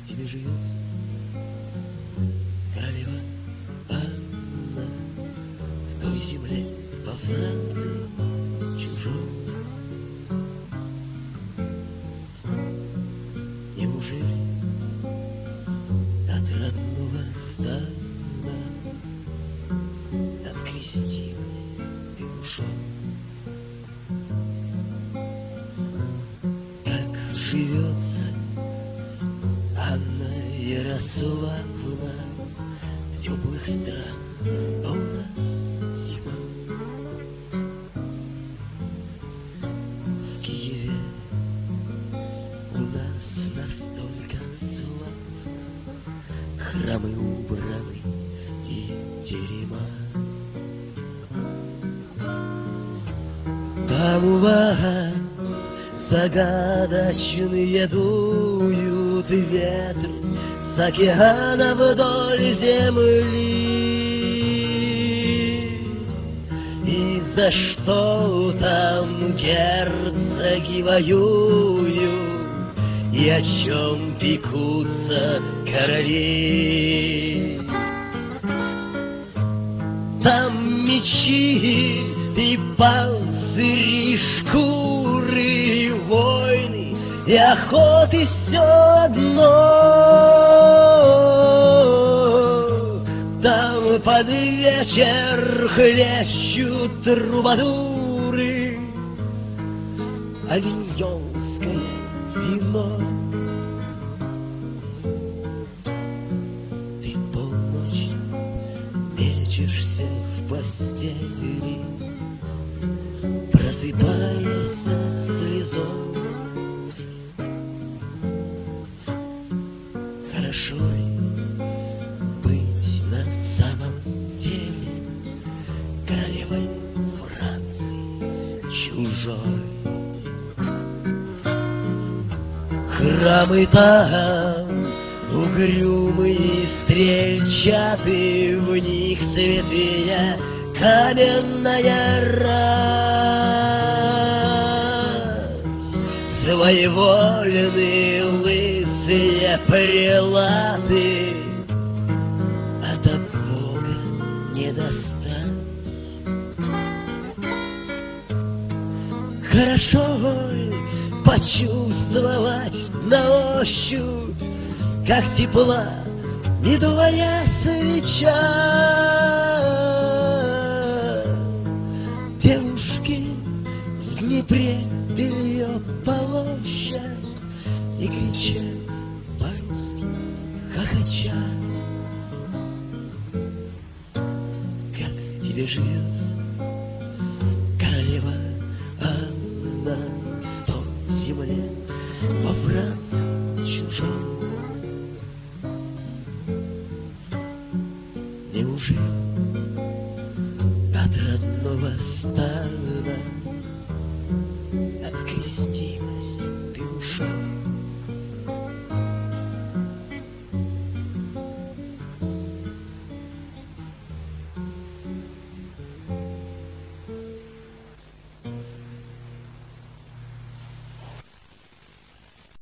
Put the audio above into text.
тебе живется королева Анна в той земле во Франции чужой? Неужели от родного стана открестилась ты душой? Как живется Анна Ярославна в теплых странах, а у нас зима. В Киеве у нас настолько славно, храмы убраны и терема. Там у вас загадочные дуют ветры с океана вдоль земли. И за что там герцоги воюют, и о чем пекутся короли? Там мечи и панцири, и шкуры, и войны, и охоты все одно. Там под вечер хлещут трубадуры, авиньонское вино. Ты полночи мечешься в постели, просыпаясь слезой. Хорошо ли быть на самом деле королевой Франции чужой? Храмы там угрюмые, стрельчатые, в них святые каменная рать. Своевольные лысые прелаты, а до Бога не достать. Хорошо почувствовать на ощупь, как тепла медовая свеча. Девушки в Днепре белье полощат и кричат по-русски хохоча. Как тебе живется королева Анна в той земле во Франции чужой? Неужели от родного стана